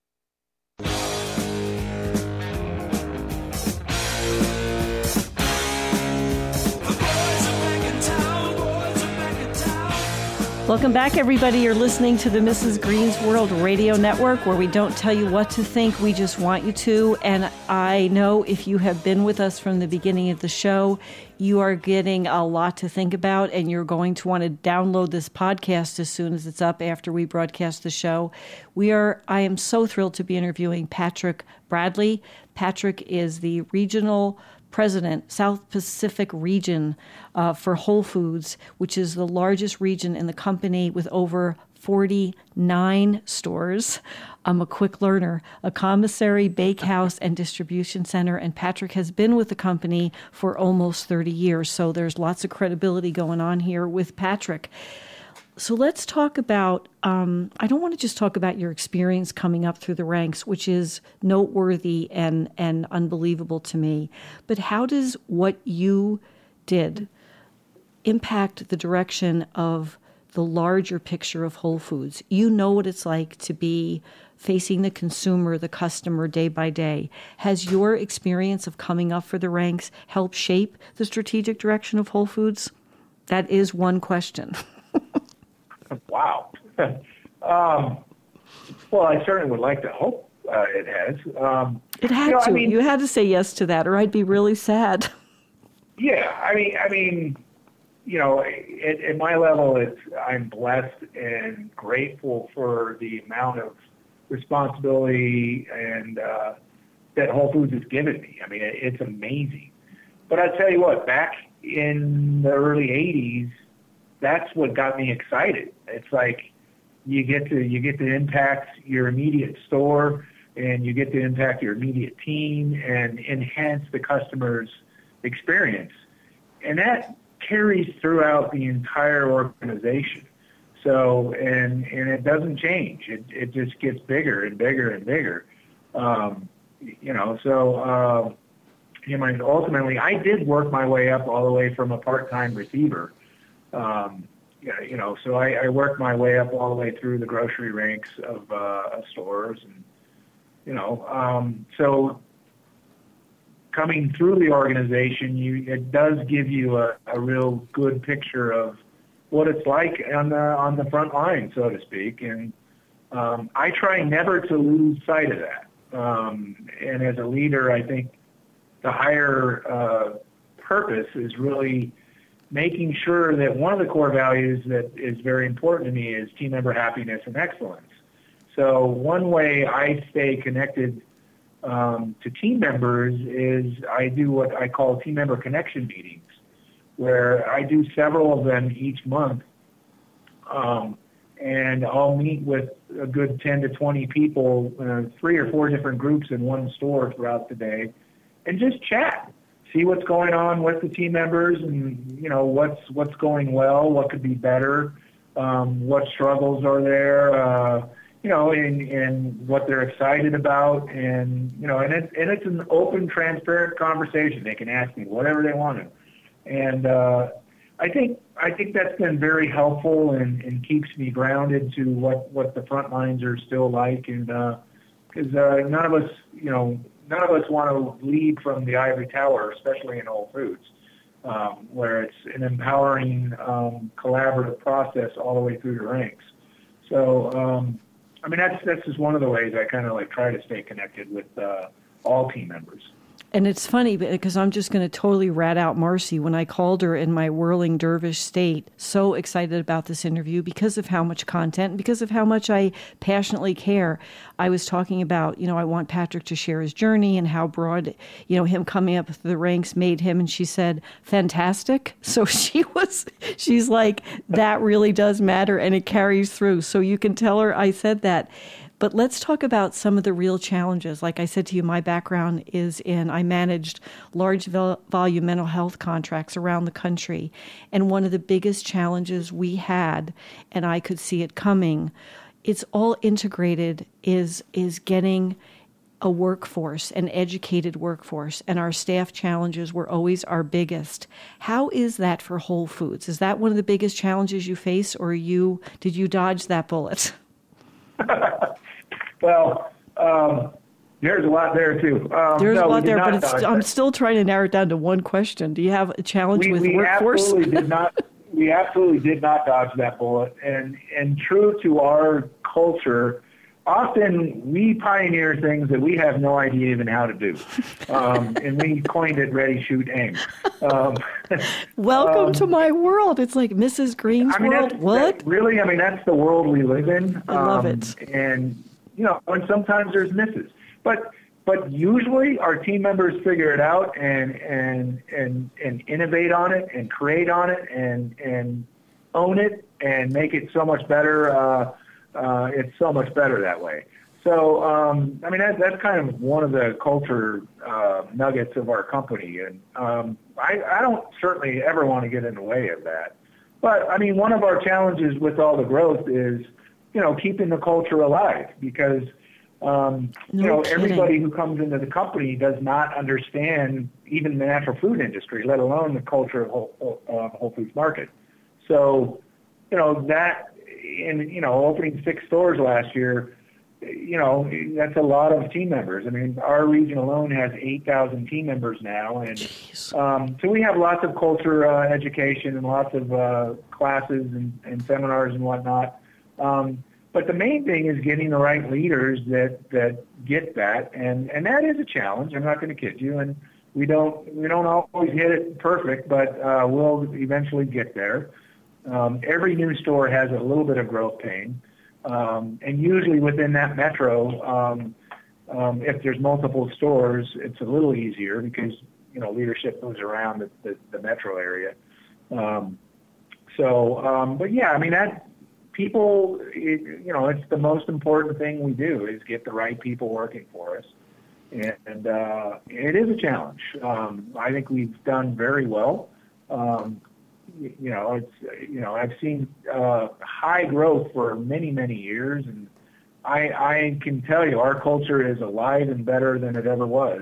Welcome back, everybody. You're listening to the Mrs. Green's World Radio Network, where we don't tell you what to think, we just want you to. And I know if you have been with us from the beginning of the show, you are getting a lot to think about, and you're going to want to download this podcast as soon as it's up after we broadcast the show. I am so thrilled to be interviewing Patrick Bradley. Patrick is the regional president, South Pacific region for Whole Foods, which is the largest region in the company with over 49 stores. I'm a quick learner, a commissary, bakehouse, and distribution center, and Patrick has been with the company for almost 30 years, so there's lots of credibility going on here with Patrick. So let's talk about, I don't want to just talk about your experience coming up through the ranks, which is noteworthy and unbelievable to me, but how does what you did impact the direction of the larger picture of Whole Foods? You know what it's like to be facing the consumer, the customer day by day. Has your experience of coming up for the ranks helped shape the strategic direction of Whole Foods? That is one question. Wow. Well, I certainly would like to hope it has. It had to. You had to say yes to that, or I'd be really sad. Yeah, I mean, at my level, I'm blessed and grateful for the amount of responsibility and that Whole Foods has given me. I mean, it's amazing. But I tell you what, back in the early '80s, that's what got me excited. It's like you get to impact your immediate store, and you get to impact your immediate team and enhance the customer's experience. And that carries throughout the entire organization. So, and it doesn't change. It just gets bigger and bigger and bigger. Ultimately, I did work my way up all the way from a part-time receiver. So I worked my way up all the way through the grocery ranks of stores, and so coming through the organization, it does give you a real good picture of what it's like on the front line, so to speak, and I try never to lose sight of that. And as a leader, I think the higher purpose is really making sure that one of the core values that is very important to me is team member happiness and excellence. So one way I stay connected to team members is I do what I call team member connection meetings, where I do several of them each month. And I'll meet with a good 10 to 20 people, 3 or 4 different groups in one store throughout the day, and just chat. See what's going on with the team members, and what's going well, what could be better, what struggles are there, and what they're excited about, and it's an open, transparent conversation. They can ask me whatever they want to, and I think that's been very helpful and keeps me grounded to what the front lines are still like, and because none of us want to lead from the ivory tower, especially in Whole Foods, where it's an empowering, collaborative process all the way through the ranks. So, that's just one of the ways I kind of try to stay connected with all team members. And it's funny because I'm just going to totally rat out Marcy when I called her in my whirling dervish state, so excited about this interview because of how much content, because of how much I passionately care. I was talking about, I want Patrick to share his journey and how broad, him coming up through the ranks made him. And she said, fantastic. So she's like, that really does matter and it carries through. So you can tell her I said that. But let's talk about some of the real challenges. Like I said to you, my background is I managed large volume mental health contracts around the country. And one of the biggest challenges we had, and I could see it coming, it's all integrated, is getting a workforce, an educated workforce, and our staff challenges were always our biggest. How is that for Whole Foods? Is that one of the biggest challenges you face, or did you dodge that bullet? Well, there's a lot there too. There's a lot there, but I'm still trying to narrow it down to one question. Do you have a challenge with workforce? We absolutely did not dodge that bullet, and true to our culture, often we pioneer things that we have no idea even how to do, and we coined it ready, shoot, aim. Welcome to my world. It's like Mrs. Green's world. What? Really, that's the world we live in. I love it. And, and sometimes there's misses. But usually our team members figure it out and innovate on it and create on it and own it and make it so much better. It's so much better that way. So, that's kind of one of the culture nuggets of our company. And I don't certainly ever want to get in the way of that. But, one of our challenges with all the growth is, keeping the culture alive because, everybody who comes into the company does not understand even the natural food industry, let alone the culture of Whole Foods Market. So, that in, opening 6 stores last year, that's a lot of team members. Our region alone has 8,000 team members now. And so we have lots of culture education and lots of classes and seminars and whatnot. But the main thing is getting the right leaders that get that. And that is a challenge. I'm not going to kid you. And we don't always hit it perfect, but we'll eventually get there. Every new store has a little bit of growth pain. And usually within that metro, if there's multiple stores, it's a little easier because, leadership moves around the metro area. But yeah, that people, it's the most important thing we do is get the right people working for us. And it is a challenge. I think we've done very well. I've seen high growth for many, many years, and I can tell you our culture is alive and better than it ever was.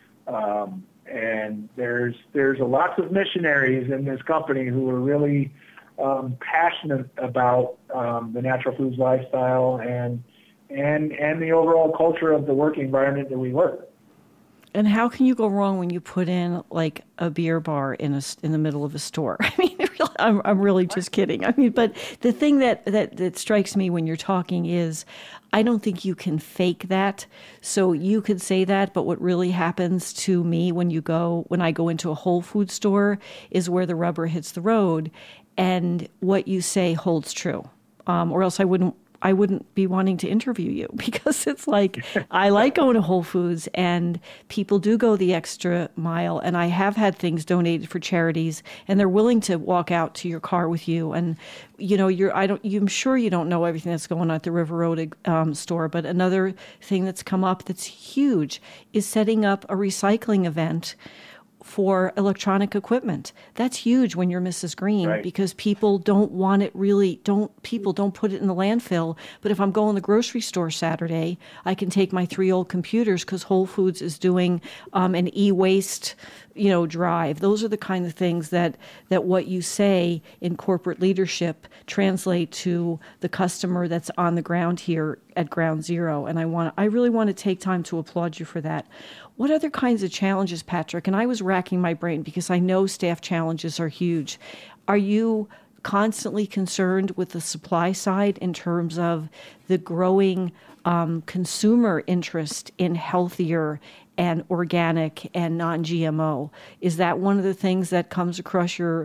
And there's lots of missionaries in this company who are really passionate about the natural foods lifestyle and the overall culture of the working environment that we work. And how can you go wrong when you put in like a beer bar in the middle of a store? I'm really just kidding. But the thing that strikes me when you're talking is I don't think you can fake that. So you could say that, but what really happens to me when I go into a Whole Foods store is where the rubber hits the road, and what you say holds true. Or else I wouldn't be wanting to interview you because it's like, I like going to Whole Foods and people do go the extra mile. And I have had things donated for charities and they're willing to walk out to your car with you. And, I'm sure you don't know everything that's going on at the River Road store, but another thing that's come up that's huge is setting up a recycling event for electronic equipment. That's huge when you're Mrs. Green, right? Because people don't want it people don't put it in the landfill. But if I'm going to the grocery store Saturday, I can take my 3 old computers because Whole Foods is doing an e-waste, drive. Those are the kind of things that what you say in corporate leadership translate to the customer that's on the ground here at Ground Zero. And I really want to take time to applaud you for that. What other kinds of challenges, Patrick? And I was racking my brain because I know staff challenges are huge. Are you constantly concerned with the supply side in terms of the growing consumer interest in healthier and organic and non-GMO? Is that one of the things that comes across your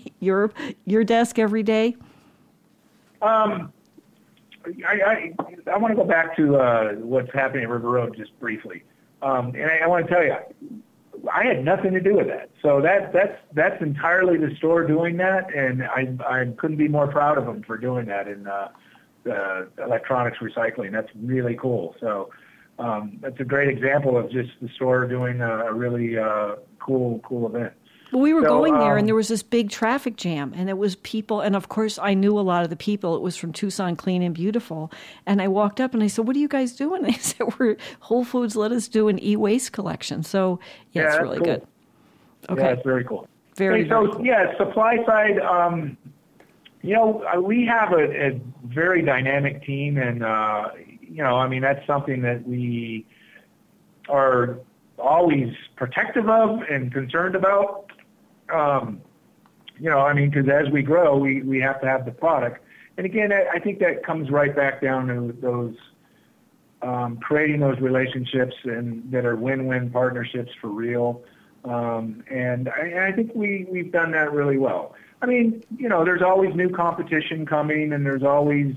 desk every day? I want to go back to what's happening at River Road just briefly. And I want to tell you, I had nothing to do with that. So that's entirely the store doing that, and I couldn't be more proud of them for doing that. And electronics recycling. That's really cool. So that's a great example of just the store doing a really cool event. Well, we were going there, and there was this big traffic jam, and it was people, and of course, I knew a lot of the people. It was from Tucson Clean and Beautiful, and I walked up, and I said, "What are you guys doing?" And they said, "We're Whole Foods let us do an e-waste collection." So, yeah, it's really cool. good. Okay. Yeah, it's very cool. Very cool. Yeah, supply side, we have a very dynamic team, and, that's something that we are always protective of and concerned about. Because as we grow, we have to have the product. And again, I think that comes right back down to those creating those relationships and that are win-win partnerships for real. And I think we've done that really well. I mean, there's always new competition coming, and there's always,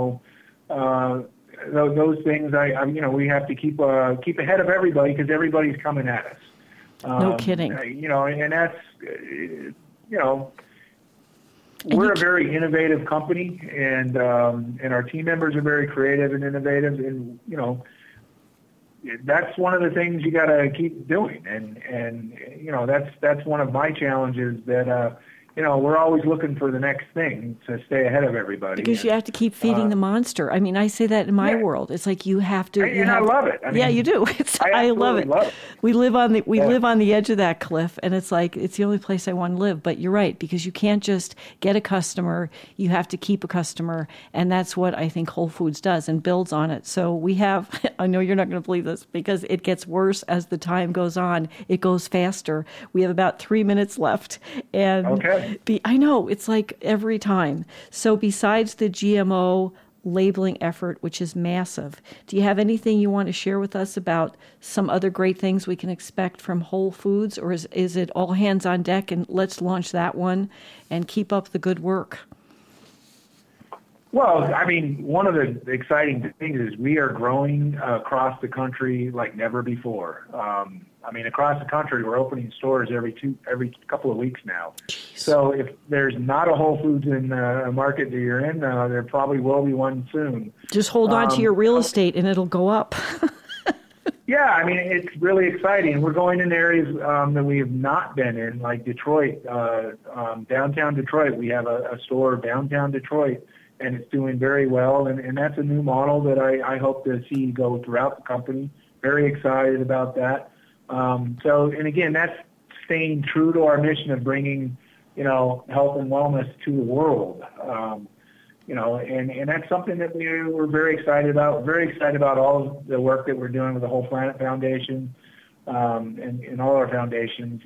those things. We have to keep ahead of everybody because everybody's coming at us. No kidding. And that's, we're a very innovative company, and our team members are very creative and innovative, and that's one of the things you got to keep doing, and that's one of my challenges that we're always looking for the next thing to stay ahead of everybody. Because you have to keep feeding the monster. I mean, I say that in my world. It's like you have to. I love it. You do. I love it. We live on the edge of that cliff, and it's like it's the only place I want to live. But you're right, because you can't just get a customer. You have to keep a customer, and that's what I think Whole Foods does and builds on it. So we have. I know you're not going to believe this because it gets worse as the time goes on. It goes faster. We have about 3 minutes left, and okay. I know, it's like every time. So besides the GMO labeling effort, which is massive, do you have anything you want to share with us about some other great things we can expect from Whole Foods? Or is it all hands on deck and let's launch that one and keep up the good work? Well, I mean, one of the exciting things is we are growing across the country like never before. Across the country, we're opening stores every couple of weeks now. Jeez. So if there's not a Whole Foods in a market that you're in, there probably will be one soon. Just hold on to your real estate and it'll go up. Yeah, it's really exciting. We're going in areas that we have not been in, like Detroit, downtown Detroit. We have a store downtown Detroit, and it's doing very well. And that's a new model that I hope to see go throughout the company. Very excited about that. And again, that's staying true to our mission of bringing, health and wellness to the world. And that's something that we're very excited about. Very excited about all of the work that we're doing with the Whole Planet Foundation, and all our foundations.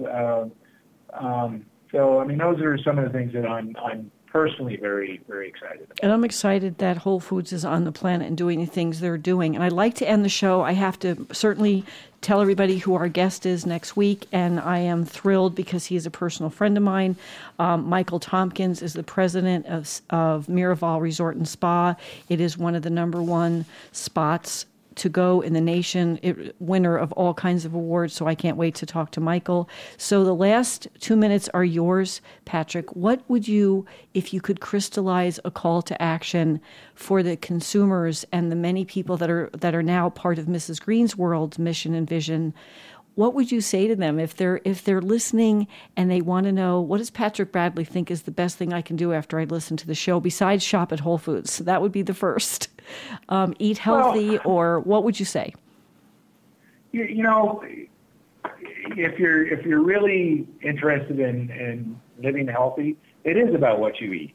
Those are some of the things that I'm personally very, very excited about. And I'm excited that Whole Foods is on the planet and doing the things they're doing. And I'd like to end the show. I have to certainly tell everybody who our guest is next week, and I am thrilled because he is a personal friend of mine. Michael Tompkins is the president of Miraval Resort and Spa. It is one of the #1 spots to go in the nation, winner of all kinds of awards, so I can't wait to talk to Michael. So the last 2 minutes are yours, Patrick. What would you, if you could crystallize a call to action for the consumers and the many people that are now part of Mrs. Green's World's mission and vision, what would you say to them if they're listening and they want to know, what does Patrick Bradley think is the best thing I can do after I listen to the show besides shop at Whole Foods? So that would be the first. Eat healthy, or what would you say? If you're really interested in living healthy, it is about what you eat.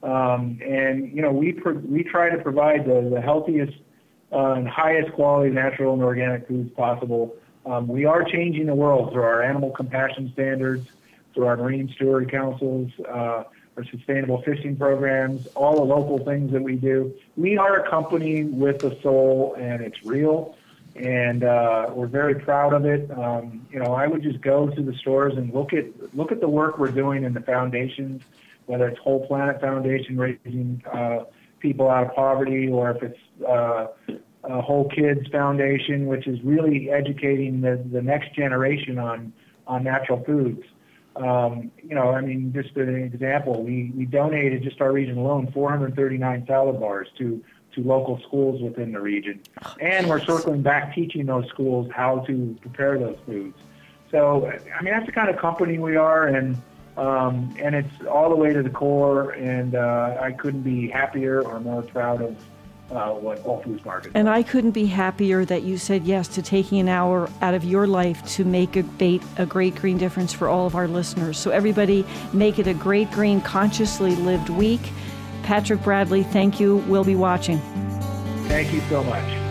We try to provide the healthiest and highest quality natural and organic foods possible. We are changing the world through our animal compassion standards, through our marine steward councils, our sustainable fishing programs, all the local things that we do. We are a company with a soul, and it's real, and we're very proud of it. I would just go to the stores and look at the work we're doing in the foundations, whether it's Whole Planet Foundation raising people out of poverty, or if it's Whole Kids Foundation, which is really educating the next generation on natural foods. Just an example, we donated, just our region alone, 439 salad bars to local schools within the region. And we're circling back teaching those schools how to prepare those foods. So, that's the kind of company we are, and it's all the way to the core, and I couldn't be happier or more proud of what Whole Foods Market is. And I couldn't be happier that you said yes to taking an hour out of your life to make a great green difference for all of our listeners. So everybody, make it a great green, consciously lived week. Patrick Bradley, thank you. We'll be watching. Thank you so much.